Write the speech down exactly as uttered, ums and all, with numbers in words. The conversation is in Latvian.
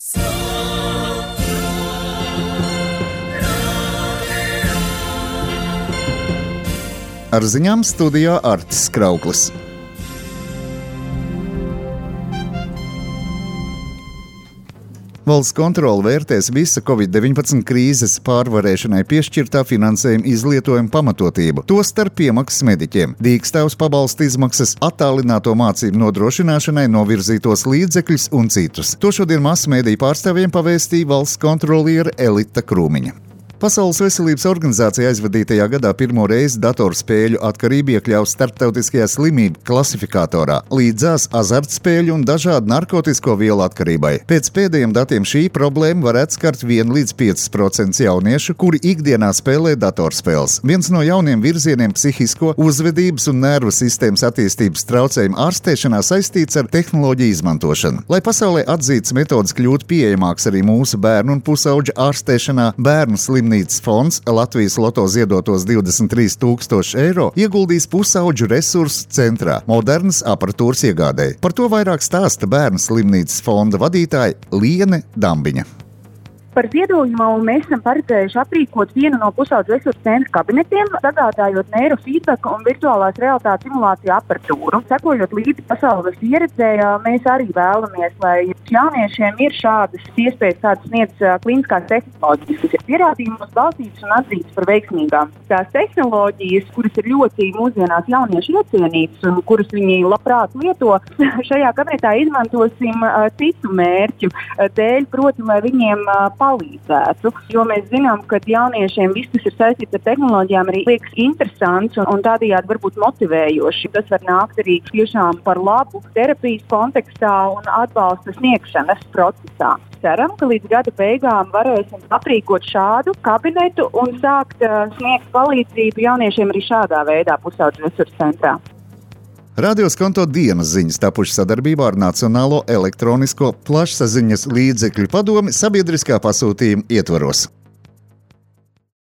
Ar ziņām studijā Artis Krauklis. Valsts kontrole vērtēs visa covid deviņpadsmit krīzes pārvarēšanai piešķirtā finansējuma izlietojumu pamatotību, tostarp piemaksas mediķiem, dīkstāvs pabalsta izmaksas, attālināto mācību nodrošināšanai novirzītos līdzekļus un citus. To šodien masu mediju pārstāvjiem pavēstīja valsts kontroliere Elita Krūmiņa. Pasaules veselības organizācija aizvadītajā gadā pirmo reizi datorspēļu atkarību iekļāva starptautiskajā slimību klasifikatorā, līdzās azartspēļu un dažādu narkotisko vielu atkarībai. Pēc pēdējiem datiem šī problēma varētu skart vienu līdz piecus procentus jauniešu, kuri ikdienā spēlē datorspēles. Viens no jauniem virzieniem psihisko, uzvedības un nervu sistēmas attīstības traucējumu ārstēšanā saistīts ar tehnoloģiju izmantošanu. Lai pasaulē atzītas metodas kļūtu pieejamāks arī mūsu bērnu un pusauģu ārstēšanā, bērnu slimību Slimnīcas fonds Latvijas loto ziedotos divdesmit trīs tūkstoši eiro ieguldīs pusauģu resursu centrā modernas aparatūras iegādēji. Par to vairāk stāsta Bērnu slimnīcas fonda vadītāja Liene Dambiņa. Par ziedojumu mēs esam paredzējuši aprīkot vienu no pusauģu resursu centra kabinetiem, sagādājot neirofeedback un virtuālās realitātes simulāciju aparatūru. Sekojot līdzi pasaules pieredzē, mēs arī vēlamies, lai jauniešiem ir šādas iespējas, kādas sniedz klīniskās tehnoloģijas, kas ir pierādījumos balstītas un atzītas par veiksmīgām. Tās tehnoloģijas, kuras ir ļoti mūsdienās jaunieši iecienītas un kuras viņi labprāt lieto, šajā kabinetā izmantosim citu mērķu dēļ, proti, lai viņiem palīdzētu, jo mēs zinām, ka jauniešiem viss, kas ir saistīts ar tehnoloģijām, arī liekas interesants un, un tādējādi varbūt motivējoši. Tas var nākt arī tiešām par labu terapijas kontekstā un atbalsta sniegšanas procesā. Ceram, ka līdz gada beigām varēsim aprīkot šādu kabinetu un sākt uh, sniegt palīdzību jauniešiem arī šādā veidā pusauģu resursu centrā. Radio Skonto dienas ziņas tapušas sadarbībā ar Nacionālo elektronisko plašsaziņas līdzekļu padomi sabiedriskā pasūtījuma ietvaros.